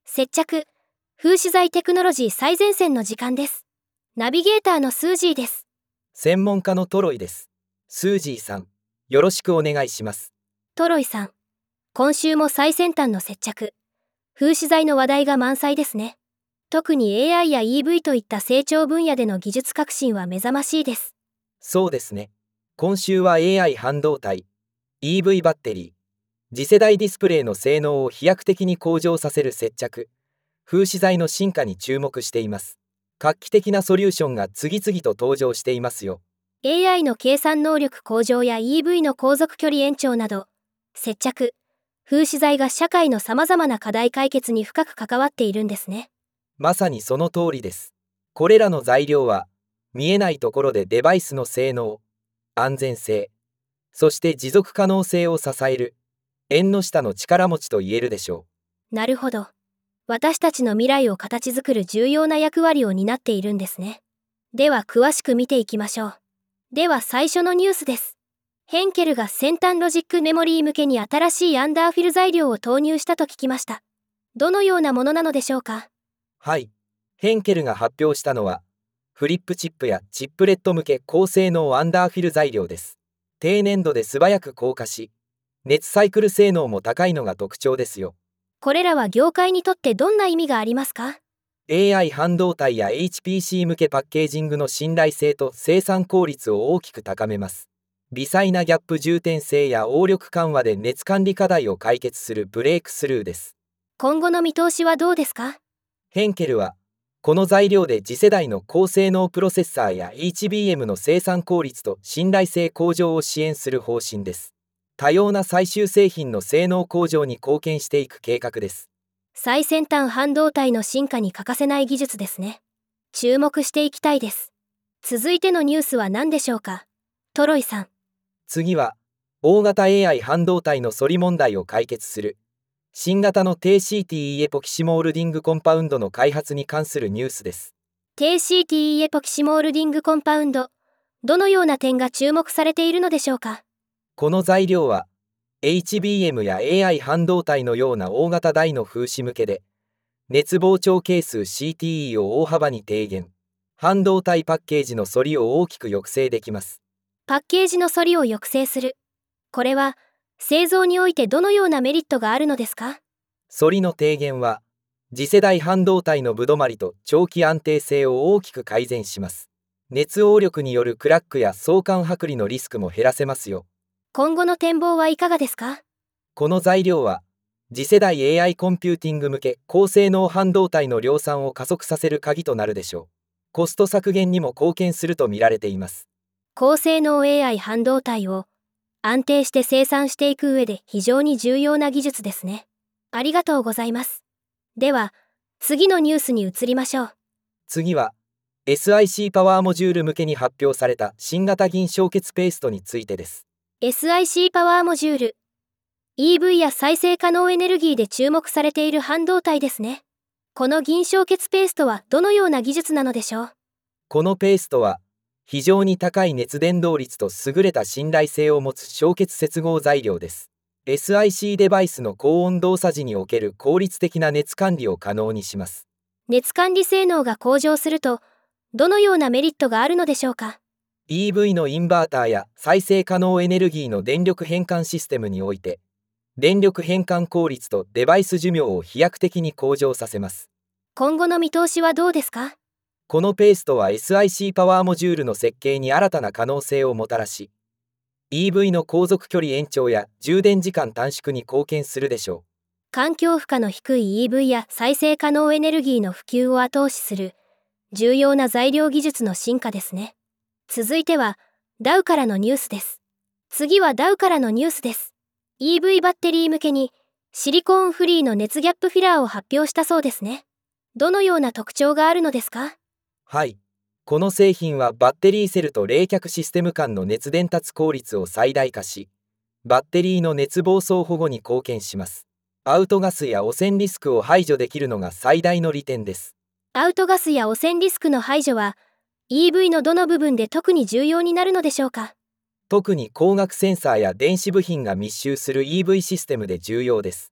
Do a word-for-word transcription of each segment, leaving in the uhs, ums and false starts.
接着、風刺材テクノロジー最前線の時間です。ナビゲーターのスージーです。 専門家のトロイです。スージーさん、よろしくお願いします。 トロイさん、今週も最先端の接着、風刺材の話題が満載ですね。特に エーアイ や イーブイ といった成長分野での技術革新は目覚ましいです。 そうですね。今週は エーアイ 半導体、イーブイ バッテリー、次世代ディスプレイの性能を飛躍的に向上させる接着、風刺材の進化に注目しています。画期的なソリューションが次々と登場していますよ。 エーアイ の計算能力向上や イーブイ の航続距離延長など、接着、風刺材が社会のさまざまな課題解決に深く関わっているんですね。 まさにその通りです。これらの材料は、見えないところでデバイスの性能、安全性、そして持続可能性を支える、縁の下の力持ちと言えるでしょう。なるほど。私たちの未来を形作る重要な役割を担っているんですね。では詳しく見ていきましょう。では最初のニュースです。ヘンケルが先端ロジックメモリー向けに新しいアンダーフィル材料を投入したと聞きました。どのようなものなのでしょうか？ はい。ヘンケルが発表したのは、フリップチップやチップレット向け高性能アンダーフィル材料です。低粘度で素早く硬化し、熱サイクル性能も高いのが特徴ですよ。 これらは業界にとってどんな意味がありますか？ エーアイ 半導体や エイチピーシー 向けパッケージングの信頼性と生産効率を大きく高めます。微細なギャップ充填性や応力緩和で熱管理課題を解決するブレイクスルーです。 今後の見通しはどうですか？ ヘンケルは、この材料で次世代の高性能プロセッサーや エイチビーエム の生産効率と信頼性向上を支援する方針です。多様な最終製品の性能向上に貢献していく計画です。 最先端半導体の進化に欠かせない技術ですね。注目していきたいです。続いてのニュースは何でしょうか？トロイさん。 次は、大型 エーアイ 半導体の処理問題を解決する、新型の低 シーティーイー エポキシモールディングコンパウンドの開発に関するニュースです。 低 シーティーイー エポキシモールディングコンパウンド、どのような点が注目されているのでしょうか？ この材料は、エイチビーエム や エーアイ 半導体のような大型台の風刺向けで、熱膨張係数 シーティーイー を大幅に低減、半導体パッケージの反りを大きく抑制できます。 パッケージの反りを抑制する。これは、製造においてどのようなメリットがあるのですか？ 反りの低減は、次世代半導体のぶどまりと長期安定性を大きく改善します。熱応力によるクラックや相関剥離のリスクも減らせますよ。 今後の展望はいかがですか？ この材料は、次世代 エーアイ コンピューティング向け高性能半導体の量産を加速させる鍵となるでしょう。コスト削減にも貢献すると見られています。 高性能 エーアイ 半導体を安定して生産していく上で非常に重要な技術ですね。ありがとうございます。では、次のニュースに移りましょう。 次は、エスアイシー パワーモジュール向けに発表された新型銀焼結ペーストについてです。 エスアイシー パワーモジュール。イーブイ や再生可能エネルギーで注目されている半導体ですね。この銀焼結ペーストはどのような技術なのでしょう？ このペーストは、非常に高い熱伝導率と優れた信頼性を持つ焼結接合材料です。エスアイシー デバイスの高温動作時における効率的な熱管理を可能にします。 熱管理性能が向上すると、どのようなメリットがあるのでしょうか？ イーブイ のインバーターや再生可能エネルギーの電力変換システムにおいて、電力変換効率とデバイス寿命を飛躍的に向上させます。 今後の見通しはどうですか？ このペーストは エスアイシー パワーモジュールの設計に新たな可能性をもたらし、イーブイ の航続距離延長や充電時間短縮に貢献するでしょう。 環境負荷の低い イーブイ や再生可能エネルギーの普及を後押しする重要な材料技術の進化ですね。続いてはダウからのニュースです。次はダウからのニュースです。イーブイ バッテリー向けにシリコーンフリーの熱ギャップフィラーを発表したそうですね。どのような特徴があるのですか？ はい。この製品はバッテリーセルと冷却システム間の熱伝達効率を最大化し、バッテリーの熱暴走保護に貢献します。アウトガスや汚染リスクを排除できるのが最大の利点です。 アウトガスや汚染リスクの排除は イーブイ のどの部分で特に重要になるのでしょうか？ 特に光学センサーや電子部品が密集する イーブイ システムで重要です。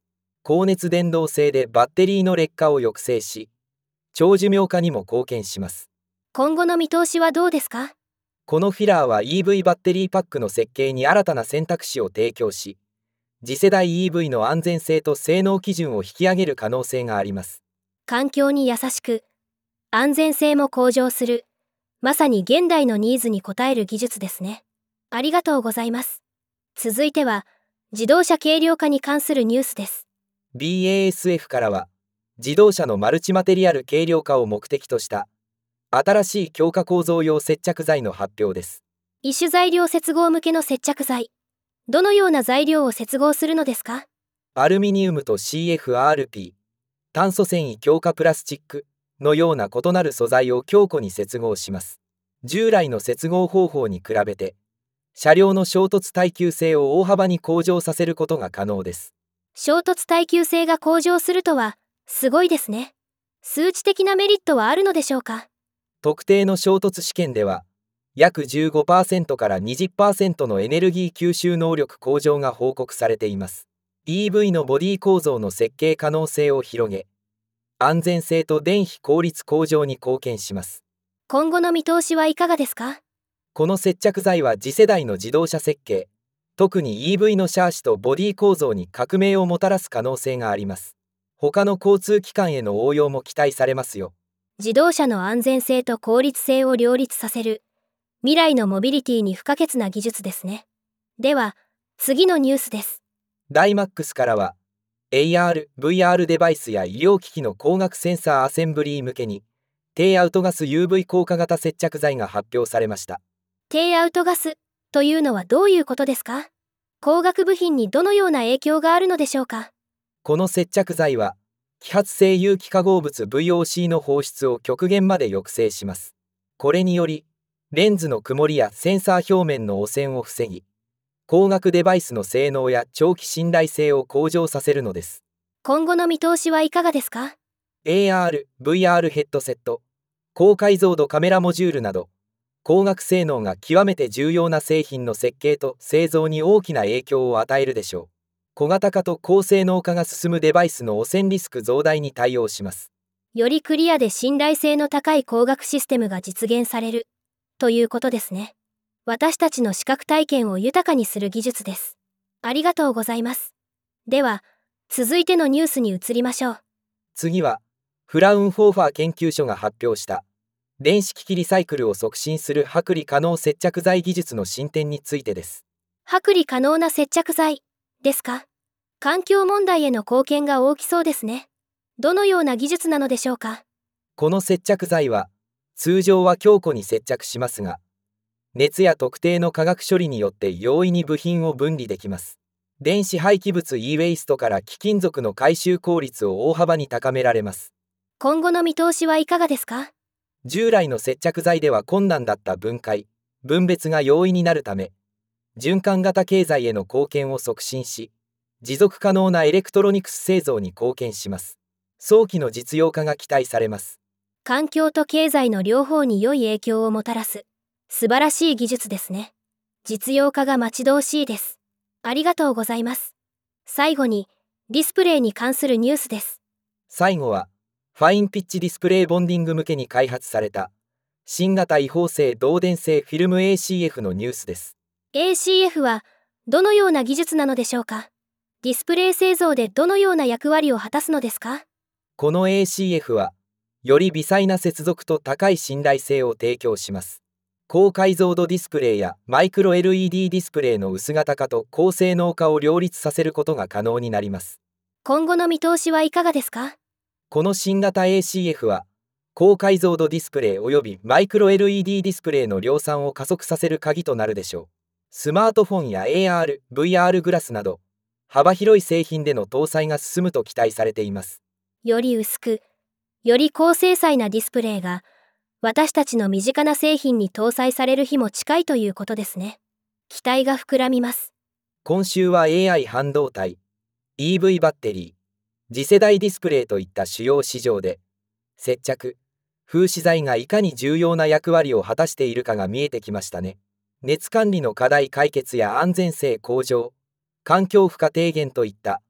高熱伝導性でバッテリーの劣化を抑制し、長寿命化にも貢献します。 今後の見通しはどうですか？ このフィラーは イーブイ バッテリーパックの設計に新たな選択肢を提供し、次世代 イーブイ の安全性と性能基準を引き上げる可能性があります。 環境に優しく、安全性も向上する、まさに現代のニーズに応える技術ですね。ありがとうございます。続いては、自動車軽量化に関するニュースです。 ビーエーエスエフ からは、自動車のマルチマテリアル軽量化を目的とした新しい強化構造用接着剤の発表です。 異種材料接合向けの接着剤。どのような材料を接合するのですか？ アルミニウムと シーエフアールピー、炭素繊維強化プラスチックのような異なる素材を強固に接合します。従来の接合方法に比べて、車両の衝突耐久性を大幅に向上させることが可能です。 衝突耐久性が向上するとは、すごいですね。数値的なメリットはあるのでしょうか？ 特定の衝突試験では、約 じゅうごパーセント から にじゅっパーセント のエネルギー吸収能力向上が報告されています。イーブイ のボディ構造の設計可能性を広げ、安全性と電費効率向上に貢献します。 今後の見通しはいかがですか？ この接着剤は次世代の自動車設計、特に イーブイ のシャーシとボディ構造に革命をもたらす可能性があります。他の交通機関への応用も期待されますよ。 自動車の安全性と効率性を両立させる、未来のモビリティに不可欠な技術ですね。では、次のニュースです。 ダイマックスからは、エーアール、ブイアール デバイスや医療機器の光学センサーアセンブリー向けに、低アウトガス ユーブイ 効果型接着剤が発表されました。 低アウトガスというのはどういうことですか？光学部品にどのような影響があるのでしょうか？ この接着剤は、揮発性有機化合物 ブイオーシー の放出を極限まで抑制します。これにより、レンズの曇りやセンサー表面の汚染を防ぎ、光学デバイスの性能や長期信頼性を向上させるのです。 今後の見通しはいかがですか？ エーアール、ブイアール ヘッドセット、高解像度カメラモジュールなど、光学性能が極めて重要な製品の設計と製造に大きな影響を与えるでしょう。小型化と高性能化が進むデバイスの汚染リスク増大に対応します。 よりクリアで信頼性の高い光学システムが実現されるということですね。私たちの視覚体験を豊かにする技術です。ありがとうございます。では、続いてのニュースに移りましょう。 次は、フラウンホーファー研究所が発表した電子機器リサイクルを促進する剥離可能接着剤技術の進展についてです。 剥離可能な接着剤ですか？環境問題への貢献が大きそうですね。どのような技術なのでしょうか？ この接着剤は、通常は強固に接着しますが、熱や特定の化学処理によって容易に部品を分離できます。電子廃棄物 e ウェイストから貴金属の回収効率を大幅に高められます。 今後の見通しはいかがですか？ 従来の接着剤では困難だった分解、分別が容易になるため、循環型経済への貢献を促進し、持続可能なエレクトロニクス製造に貢献します。早期の実用化が期待されます。 環境と経済の両方に良い影響をもたらす素晴らしい技術ですね。実用化が待ち遠しいです。ありがとうございます。最後にディスプレイに関するニュースです。 最後はファインピッチディスプレイボンディング向けに開発された新型違法性導電性フィルム エーシーエフ のニュースです。 エーシーエフ はどのような技術なのでしょうか？ディスプレイ製造でどのような役割を果たすのですか？ この エーシーエフ はより微細な接続と高い信頼性を提供します。高解像度ディスプレイやマイクロ エルイーディー ディスプレイの薄型化と高性能化を両立させることが可能になります。 今後の見通しはいかがですか？ この新型 エーシーエフ は高解像度ディスプレイおよびマイクロ エルイーディー ディスプレイの量産を加速させる鍵となるでしょう。スマートフォンや エーアール、ブイアール グラスなど幅広い製品での搭載が進むと期待されています。 より薄く、より高精細なディスプレイが私たちの身近な製品に搭載される日も近いということですね。期待が膨らみます。 今週は エーアイ 半導体、イーブイ バッテリー、次世代ディスプレイといった主要市場で接着、風刺剤がいかに重要な役割を果たしているかが見えてきましたね。熱管理の課題解決や安全性向上、環境負荷低減といった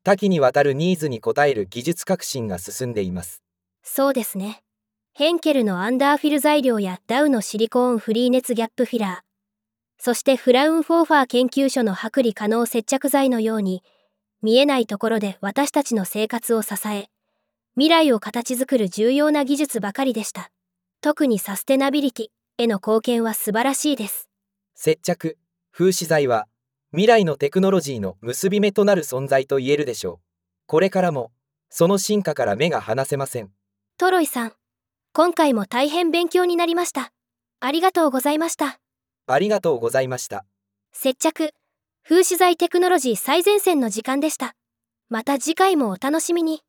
多岐にわたるニーズに応える技術革新が進んでいます。 そうですね。ヘンケルのアンダーフィル材料やダウのシリコーンフリー熱ギャップフィラー、そしてフラウンフォーファー研究所の剥離可能接着剤のように、見えないところで私たちの生活を支え、未来を形作る重要な技術ばかりでした。特にサステナビリティへの貢献は素晴らしいです。 接着、風刺材は未来のテクノロジーの結び目となる存在と言えるでしょう。これからもその進化から目が離せません。 トロイさん、今回も大変勉強になりました。ありがとうございました。 ありがとうございました。 接着、風刺材テクノロジー最前線の時間でした。また次回もお楽しみに。